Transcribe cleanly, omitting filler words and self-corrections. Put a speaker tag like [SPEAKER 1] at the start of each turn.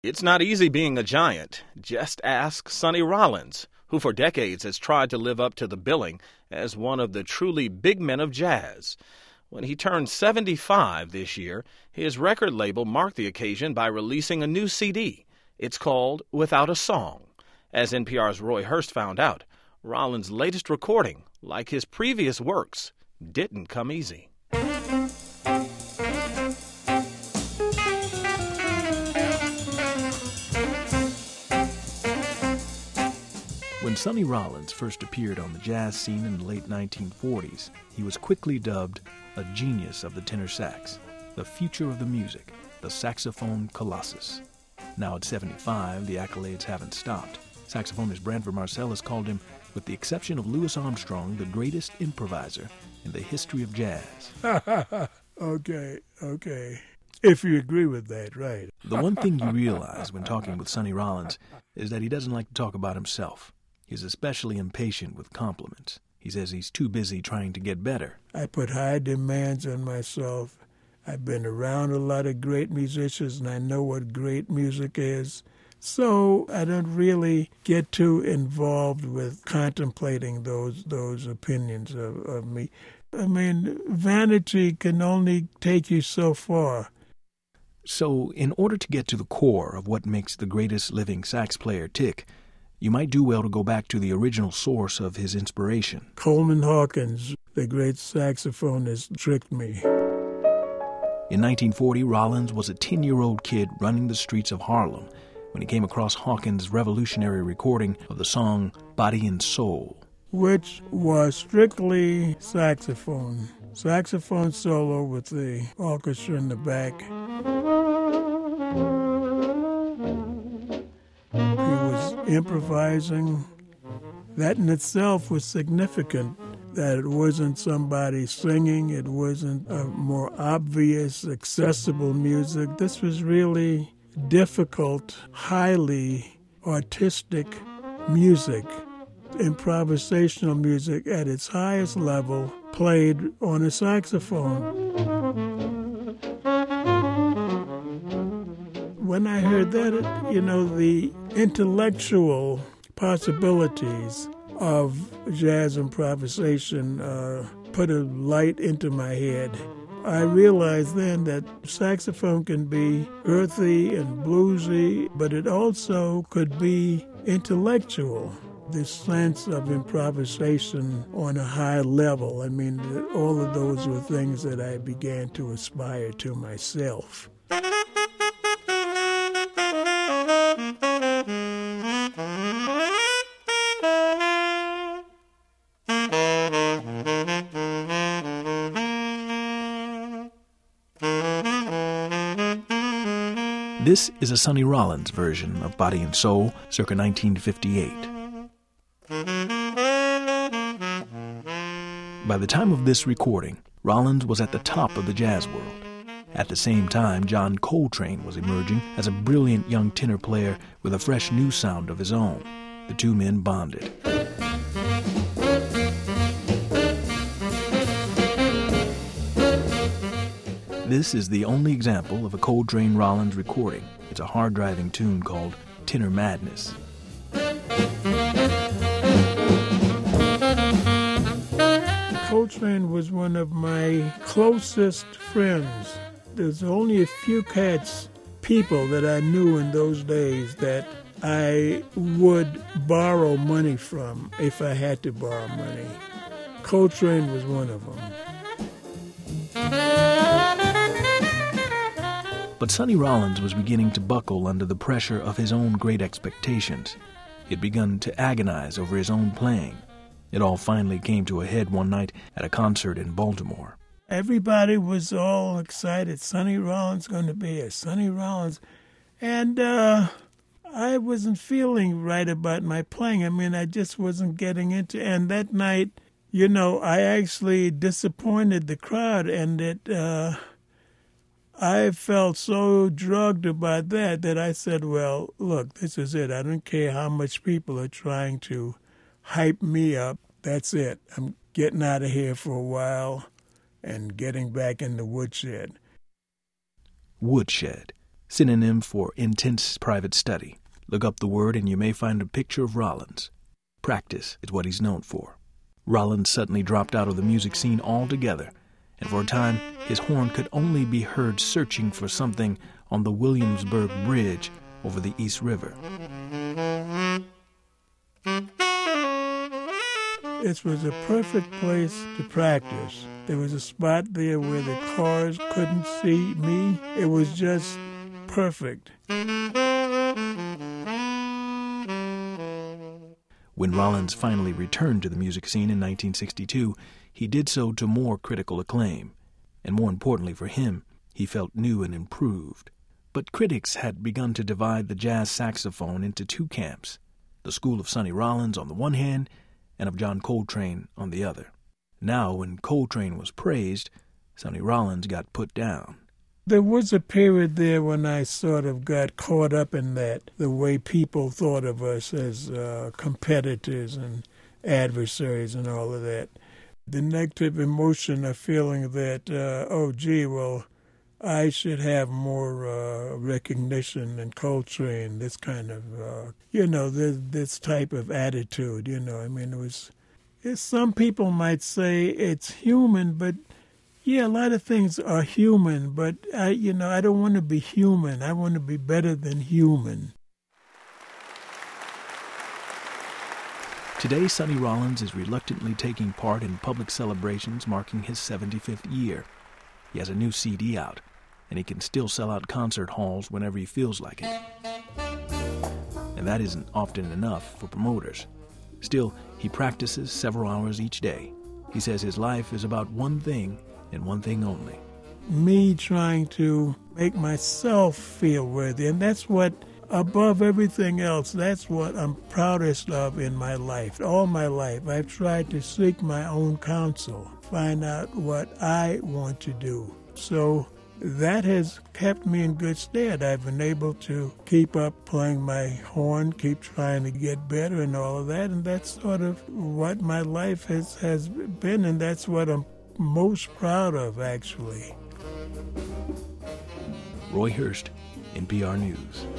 [SPEAKER 1] It's not easy being a giant. Just ask Sonny Rollins, who for decades has tried to live up to the billing as one of the truly big men of jazz. When he turned 75 this year, his record label marked the occasion by releasing a new CD. It's called Without a Song. As NPR's Roy Hurst found out, Rollins' latest recording, like his previous works, didn't come easy.
[SPEAKER 2] When Sonny Rollins first appeared on the jazz scene in the late 1940s, he was quickly dubbed a genius of the tenor sax, the future of the music, the saxophone colossus. Now at 75, the accolades haven't stopped. Saxophonist Branford Marsalis called him, with the exception of Louis Armstrong, the greatest improviser in the history of jazz.
[SPEAKER 3] Okay. If you agree with that, right.
[SPEAKER 2] The one thing you realize when talking with Sonny Rollins is that he doesn't like to talk about himself. He's especially impatient with compliments. He says he's too busy trying to get better.
[SPEAKER 3] I put high demands on myself. I've been around a lot of great musicians, and I know what great music is. So I don't really get too involved with contemplating those opinions of me. I mean, vanity can only take you so far.
[SPEAKER 2] So in order to get to the core of what makes the greatest living sax player tick, you might do well to go back to the original source of his inspiration.
[SPEAKER 3] Coleman Hawkins, the great saxophonist, tricked me.
[SPEAKER 2] In 1940, Rollins was a 10-year-old kid running the streets of Harlem when he came across Hawkins' revolutionary recording of the song Body and Soul,
[SPEAKER 3] which was strictly saxophone solo with the orchestra in the back. He was improvising. That in itself was significant, that it wasn't somebody singing, it wasn't a more obvious, accessible music. This was really difficult, highly artistic music, improvisational music at its highest level, played on a saxophone. When I heard that, the intellectual possibilities of jazz improvisation put a light into my head. I realized then that saxophone can be earthy and bluesy, but it also could be intellectual. This sense of improvisation on a high level. I mean, all of those were things that I began to aspire to myself.
[SPEAKER 2] This is a Sonny Rollins version of Body and Soul, circa 1958. By the time of this recording, Rollins was at the top of the jazz world. At the same time, John Coltrane was emerging as a brilliant young tenor player with a fresh new sound of his own. The two men bonded. This is the only example of a Coltrane-Rollins recording. It's a hard-driving tune called Tenor Madness.
[SPEAKER 3] Coltrane was one of my closest friends. There's only a few people that I knew in those days that I would borrow money from if I had to borrow money. Coltrane was one of them.
[SPEAKER 2] But Sonny Rollins was beginning to buckle under the pressure of his own great expectations. He had begun to agonize over his own playing. It all finally came to a head one night at a concert in Baltimore.
[SPEAKER 3] Everybody was all excited. Sonny Rollins going to be here. Sonny Rollins. And I wasn't feeling right about my playing. I mean, I just wasn't getting into it. And that night, I actually disappointed the crowd, and I felt so drugged about that I said, well, look, this is it. I don't care how much people are trying to hype me up. That's it. I'm getting out of here for a while and getting back in the woodshed.
[SPEAKER 2] Woodshed. synonym for intense private study. Look up the word and you may find a picture of Rollins. Practice is what he's known for. Rollins suddenly dropped out of the music scene altogether, and for a time his horn could only be heard searching for something on the Williamsburg Bridge over the East River.
[SPEAKER 3] It was a perfect place to practice. There was a spot there where the cars couldn't see me. It was just perfect.
[SPEAKER 2] When Rollins finally returned to the music scene in 1962, he did so to more critical acclaim. And more importantly for him, he felt new and improved. But critics had begun to divide the jazz saxophone into two camps, the school of Sonny Rollins on the one hand and of John Coltrane on the other. Now, when Coltrane was praised, Sonny Rollins got put down.
[SPEAKER 3] There was a period there when I sort of got caught up in that, the way people thought of us as competitors and adversaries and all of that. The negative emotion of feeling that, I should have more recognition than Coltrane, this kind of, this type of attitude, I mean, some people might say it's human, but yeah, a lot of things are human, but I don't want to be human. I want to be better than human.
[SPEAKER 2] Today, Sonny Rollins is reluctantly taking part in public celebrations marking his 75th year. He has a new CD out, and he can still sell out concert halls whenever he feels like it. And that isn't often enough for promoters. Still, he practices several hours each day. He says his life is about one thing and one thing only.
[SPEAKER 3] Me trying to make myself feel worthy, and that's what, above everything else, that's what I'm proudest of in my life. All my life, I've tried to seek my own counsel, find out what I want to do. So that has kept me in good stead. I've been able to keep up playing my horn, keep trying to get better and all of that, and that's sort of what my life has been, and that's what I'm most proud of, actually.
[SPEAKER 2] Roy Hurst, NPR News.